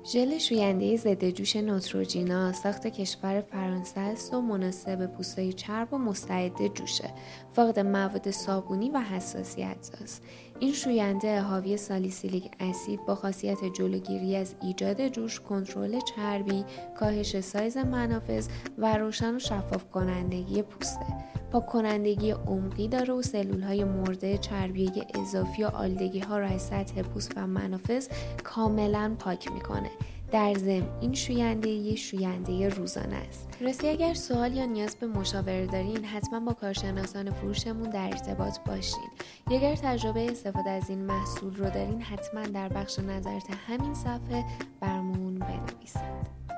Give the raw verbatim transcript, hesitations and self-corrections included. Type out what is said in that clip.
ژل شوینده ضد جوش نوتروژینا ساخت کشور فرانسه است و مناسب به پوستای چرب و مستعد جوشه. فاقد مواد صابونی و حساسیت است. این شوینده حاوی سالیسیلیک اسید با خاصیت جلوگیری از ایجاد جوش، کنترل چربی، کاهش سایز منافذ و روشن و شفاف کنندگی پوسته. پاک کنندگی عمقی داره و سلولهای مرده، چربی اضافی و آلودگی‌ها را از سطح پوست و منافذ کاملا پاک میکنه. در ضمن این شوینده یه شوینده روزانه است. راستی اگر سوال یا نیاز به مشاوره دارین حتما با کارشناسان فروشمون در ارتباط باشین. یا اگر تجربه استفاده از این محصول رو دارین حتما در بخش نظرات همین صفحه برامون بنویسید.